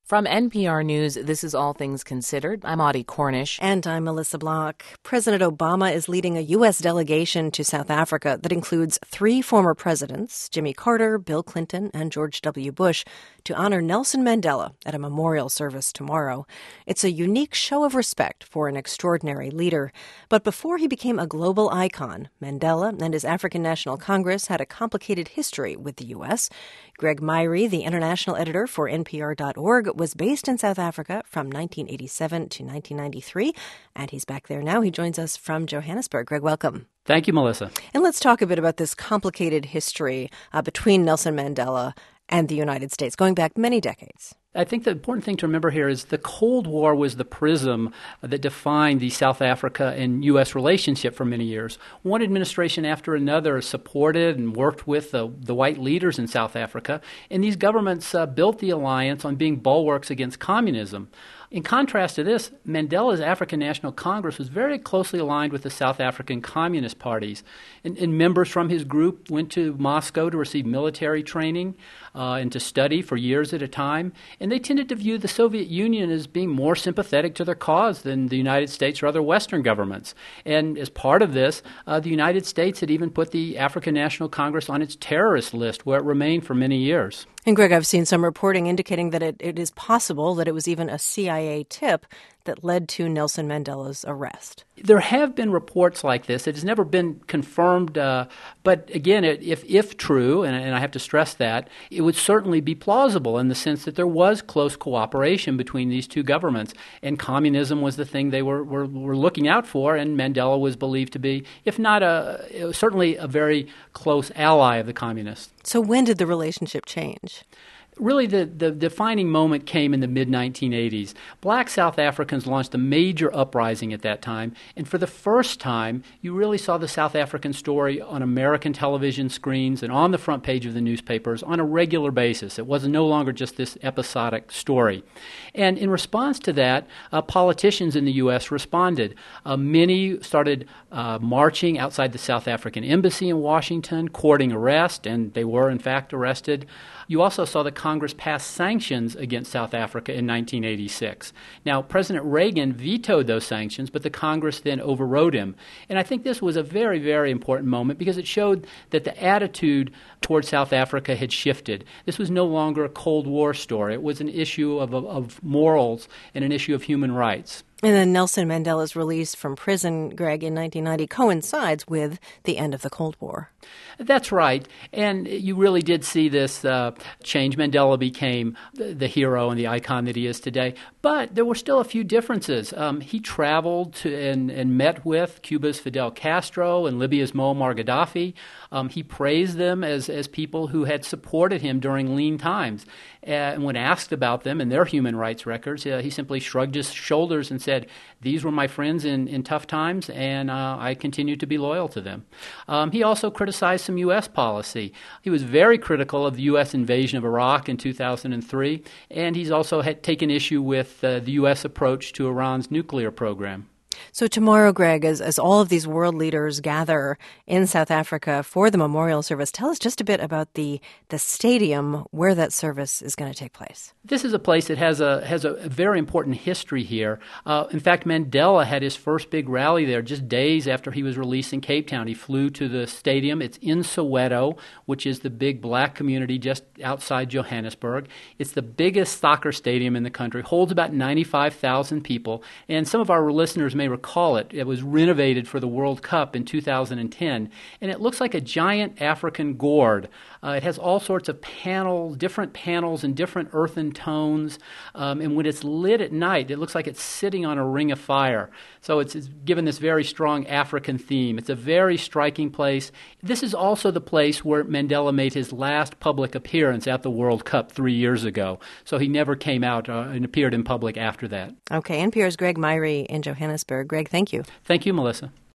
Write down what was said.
From NPR News, this is All Things Considered. I'm Audie Cornish. And I'm Melissa Block. President Obama is leading a U.S. delegation to South Africa that includes 3 former presidents, Jimmy Carter, Bill Clinton, and George W. Bush, to honor Nelson Mandela at a memorial service tomorrow. It's a unique show of respect for an extraordinary leader. But before he became a global icon, Mandela and his African National Congress had a complicated history with the U.S. Greg Myre, the international editor for NPR.org, was based in South Africa from 1987 to 1993, and he's back there now. He joins us from Johannesburg. Greg, welcome. Thank you, Melissa. And let's talk a bit about this complicated history between Nelson Mandela and the United States, going back many decades. I think the important thing to remember here is the Cold War was the prism that defined the South Africa and U.S. relationship for many years. One administration after another supported and worked with the white leaders in South Africa, and these governments built the alliance on being bulwarks against communism. In contrast to this, Mandela's African National Congress was very closely aligned with the South African Communist parties. And members from his group went to Moscow to receive military training and to study for years at a time. And they tended to view the Soviet Union as being more sympathetic to their cause than the United States or other Western governments. And as part of this, the United States had even put the African National Congress on its terrorist list, where it remained for many years. And Greg, I've seen some reporting indicating that it is possible that it was even a CIA tip that led to Nelson Mandela's arrest. There have been reports like this. It has never been confirmed, but again, if true, and I have to stress that, it would certainly be plausible in the sense that there was close cooperation between these two governments, and communism was the thing they were looking out for, and Mandela was believed to be, if not certainly a very close ally of the communists. So when did the relationship change? Really, the defining moment came in the mid-1980s. Black South Africans launched a major uprising at that time, and for the first time, you really saw the South African story on American television screens and on the front page of the newspapers on a regular basis. It was no longer just this episodic story. And in response to that, politicians in the U.S. responded. Many started marching outside the South African embassy in Washington, courting arrest, and they were, in fact, arrested. You also saw the Congress pass sanctions against South Africa in 1986. Now, President Reagan vetoed those sanctions, but the Congress then overrode him. And I think this was a very, very important moment because it showed that the attitude toward South Africa had shifted. This was no longer a Cold War story. It was an issue of morals and an issue of human rights. And then Nelson Mandela's release from prison, Greg, in 1990 coincides with the end of the Cold War. That's right. And you really did see this change. Mandela became the hero and the icon that he is today. But there were still a few differences. He traveled to and met with Cuba's Fidel Castro and Libya's Muammar Gaddafi. He praised them as people who had supported him during lean times. And when asked about them and their human rights records, he simply shrugged his shoulders and said, "These were my friends in tough times, and I continue to be loyal to them." He also criticized some U.S. policy. He was very critical of the U.S. invasion of Iraq in 2003, and he's also taken issue with the U.S. approach to Iran's nuclear program. So tomorrow, Greg, as all of these world leaders gather in South Africa for the memorial service, tell us just a bit about the stadium where that service is going to take place. This is a place that has a very important history here. In fact, Mandela had his first big rally there just days after he was released in Cape Town. He flew to the stadium. It's in Soweto, which is the big black community just outside Johannesburg. It's the biggest soccer stadium in the country, holds about 95,000 people, and some of our listeners may recall it. It was renovated for the World Cup in 2010, and it looks like a giant African gourd. It has all sorts of different panels in different earthen tones, and when it's lit at night, it looks like it's sitting on a ring of fire. So it's given this very strong African theme. It's a very striking place. This is also the place where Mandela made his last public appearance at the World Cup 3 years ago. So he never came out and appeared in public after that. Okay, NPR's Greg Myre in Johannesburg. Greg, thank you. Thank you, Melissa.